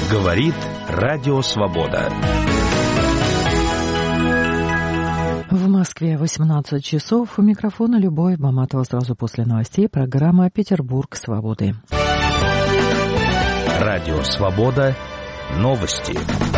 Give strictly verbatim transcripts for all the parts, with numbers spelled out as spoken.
Говорит Радио Свобода. В Москве восемнадцать часов. У микрофона Любовь Баматова. Сразу после новостей программа «Петербург свободы». Радио Свобода. Новости.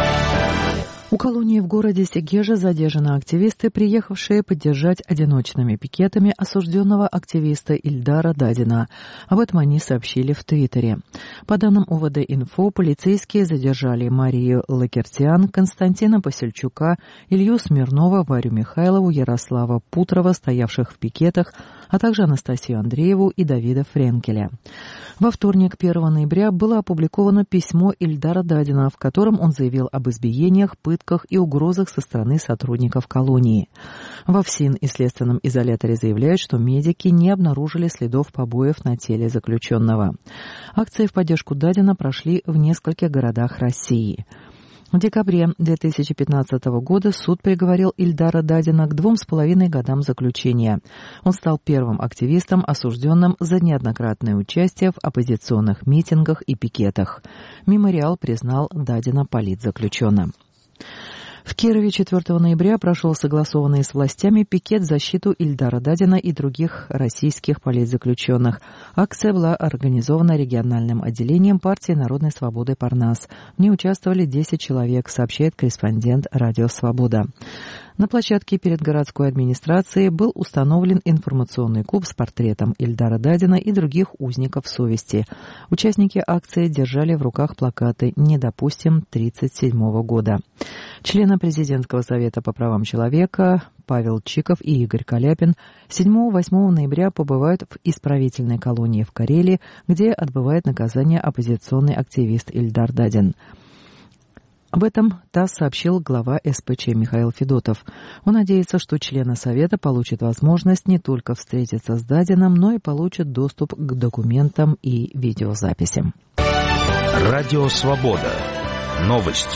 У колонии в городе Сегежа задержаны активисты, приехавшие поддержать одиночными пикетами осужденного активиста Ильдара Дадина. Об этом они сообщили в Твиттере. По данным ОВД-Инфо, полицейские задержали Марию Лакертиан, Константина Посельчука, Илью Смирнова, Варю Михайлову, Ярослава Путрова, стоявших в пикетах, а также Анастасию Андрееву и Давида Френкеля. Во вторник, первого ноября, было опубликовано письмо Ильдара Дадина, в котором он заявил об избиениях, пытках и угрозах со стороны сотрудников колонии. Во ФСИН и следственном изоляторе заявляют, что медики не обнаружили следов побоев на теле заключенного. Акции в поддержку Дадина прошли в нескольких городах России. В декабре две тысячи пятнадцатого года суд приговорил Ильдара Дадина к двум с половиной годам заключения. Он стал первым активистом, осужденным за неоднократное участие в оппозиционных митингах и пикетах. Мемориал признал Дадина политзаключенным. В Кирове четвёртого ноября прошел согласованный с властями пикет в защиту Ильдара Дадина и других российских политзаключенных. Акция была организована региональным отделением партии Народной свободы «Парнас». В ней участвовали десять человек, сообщает корреспондент «Радио Свобода». На площадке перед городской администрацией был установлен информационный куб с портретом Ильдара Дадина и других узников совести. Участники акции держали в руках плакаты «Не допустим» тридцать седьмого года. Члены Президентского совета по правам человека Павел Чиков и Игорь Каляпин седьмого-восьмого ноября побывают в исправительной колонии в Карелии, где отбывает наказание оппозиционный активист Ильдар Дадин. Об этом ТАСС сообщил глава эс пэ че Михаил Федотов. Он надеется, что члены Совета получат возможность не только встретиться с Дадином, но и получат доступ к документам и видеозаписям. Радио Свобода. Новости.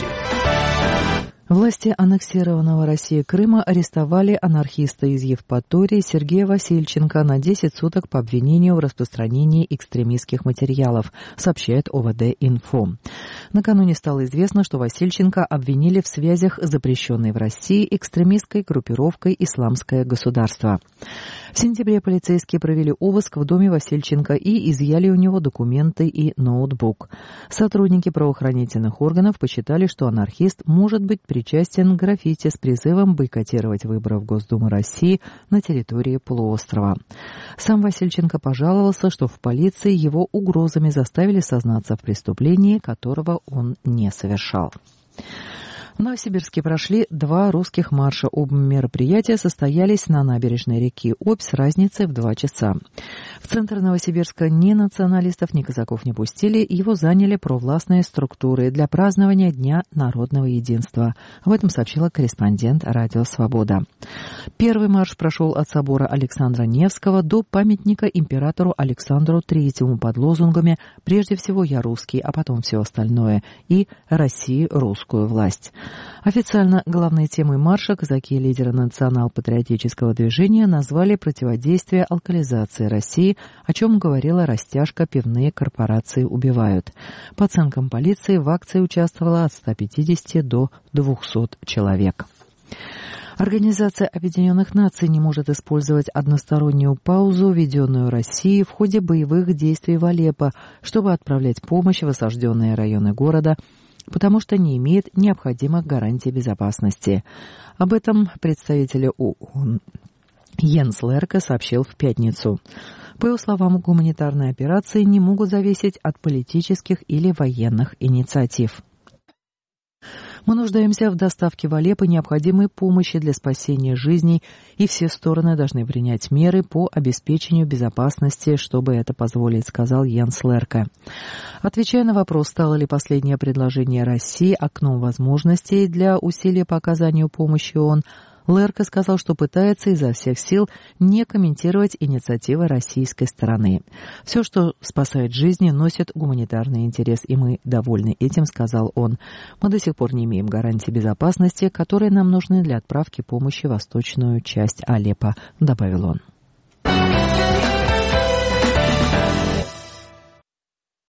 Власти аннексированного Россией Крыма арестовали анархиста из Евпатории Сергея Васильченко на десять суток по обвинению в распространении экстремистских материалов, сообщает ОВД-Инфо. Накануне стало известно, что Васильченко обвинили в связях с запрещенной в России экстремистской группировкой «Исламское государство». В сентябре полицейские провели обыск в доме Васильченко и изъяли у него документы и ноутбук. Сотрудники правоохранительных органов посчитали, что анархист может быть причастен к граффити с призывом бойкотировать выборы в Госдуму России на территории полуострова. Сам Васильченко пожаловался, что в полиции его угрозами заставили сознаться в преступлении, которого он не совершал. В Новосибирске прошли два русских марша. Оба мероприятия состоялись на набережной реки Обь с разницей в два часа. В центр Новосибирска ни националистов, ни казаков не пустили, его заняли провластные структуры для празднования Дня народного единства. Об этом сообщила корреспондент «Радио Свобода». Первый марш прошел от собора Александра Невского до памятника императору Александру Третьему под лозунгами «Прежде всего я русский, а потом все остальное» и «России русскую власть». Официально главной темой марша казаки и лидеры национал-патриотического движения назвали противодействие алкоголизации России, о чем говорила растяжка «Пивные корпорации убивают». По оценкам полиции, в акции участвовало от ста пятидесяти до двухсот человек. Организация Объединенных Наций не может использовать одностороннюю паузу, введенную Россией в ходе боевых действий в Алеппо, чтобы отправлять помощь в осажденные районы города, потому что не имеет необходимых гарантий безопасности. Об этом представитель ООН Йенс Лерке сообщил в пятницу. По его словам, гуманитарные операции не могут зависеть от политических или военных инициатив. Мы нуждаемся в доставке в Алеппо необходимой помощи для спасения жизней, и все стороны должны принять меры по обеспечению безопасности, чтобы это позволить, сказал Йенс Лерке. Отвечая на вопрос, стало ли последнее предложение России окном возможностей для усилия по оказанию помощи ООН, Лерке сказал, что пытается изо всех сил не комментировать инициативы российской стороны. «Все, что спасает жизни, носит гуманитарный интерес, и мы довольны этим», — сказал он. «Мы до сих пор не имеем гарантий безопасности, которые нам нужны для отправки помощи в восточную часть Алеппо», — добавил он.